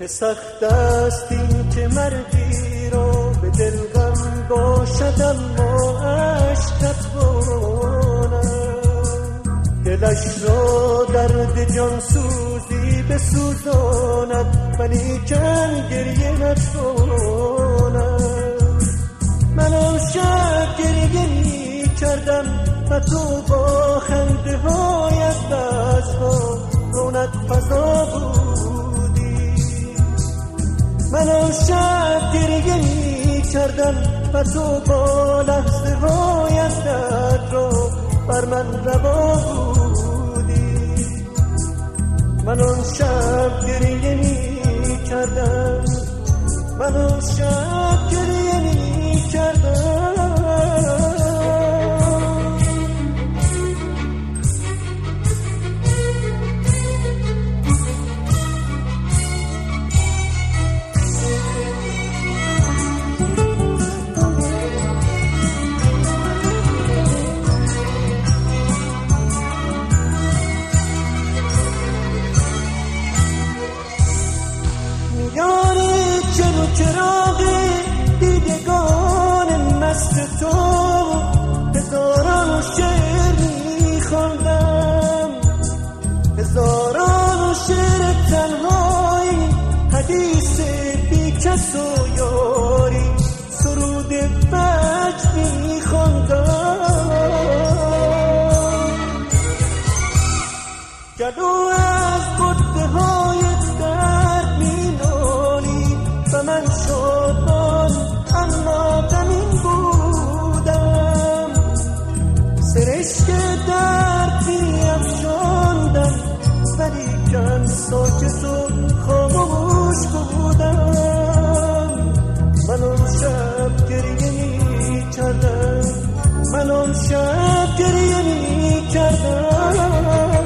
چه سخت است این که مردی را به دل غم باشد اما عشقت بارد، دلش را درد جان سوزی بسوزاند ولیکن گریه نتواند. من آن شب گریه می کردم و تو با خنده هایت بزها رونت فضا بودی. من آن شب گریه می کردم و تو با لحظه هایت درد را بر من روا بودی. من آن شب گریه می کردم، من آن شب گریه می کردم. یاری چرا چراغ دیدگان مست تو، هزاران شعر می‌خواندم، هزاران شعر تنهایی، حدیث بی کس و یاری، سرود وجد می‌خواندم. جلو از بت‌های درد می‌نالید و من شادمان اما غمین بودم. سرشک درد می‌افشاندم ولیکن ساکت و خاموش بودم. من آن شب گریه می‌کردم، من آن شب گریه می‌کردم.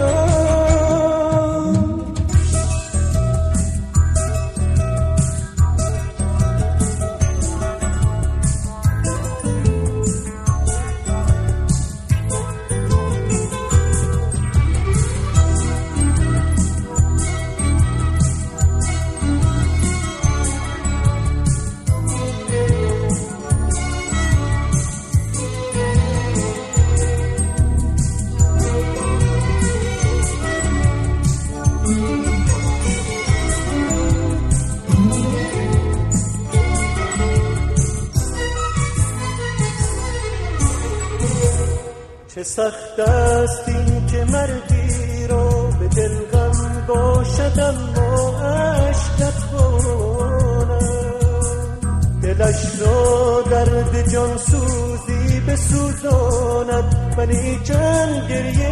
چه سخت است این که مردی را به دل غم باشد اما عشقت بارد، دلش را درد جان سوزی بسوزاند ولیکن گریه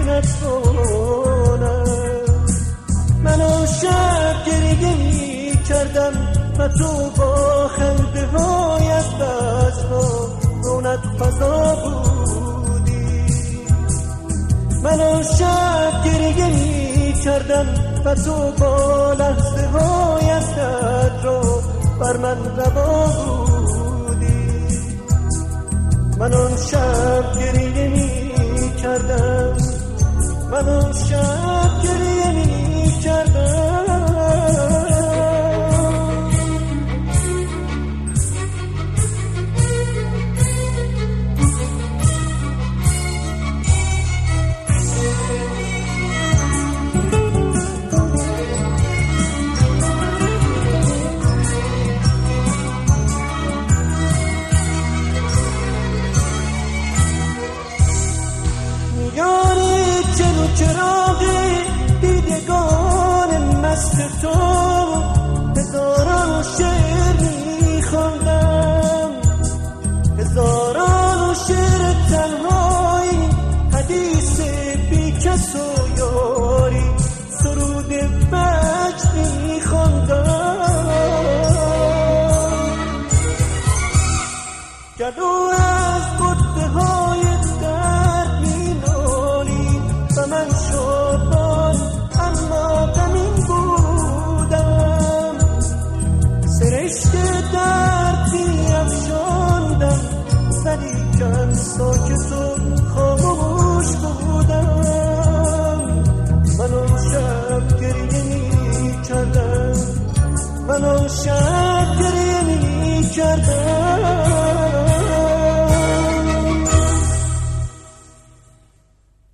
نتواند. من آن شب گریه می کردم و تو با خنده هایت بزها رونت فضا بود. من آن شب گریه می کردم و تو با لحظه هایت درد را بر من روا بودی. من آن شب گریه می کردم، من آن شب گریه می کردم. یاری چرا چراغ دیدگان مست تو، هزاران شعر می‌خواندم، هزاران شعر تنهایی، حدیث بی کس و یاری، سرود وجد می‌خواندم. جلو از بت‌های درد می‌نالید و من شادمان اما غمین بودم. سرشک درد می‌افشاندم ولیکن ساکت و خاموش بودم. من آن شب گریه می‌کردم، من شب گریه می کردم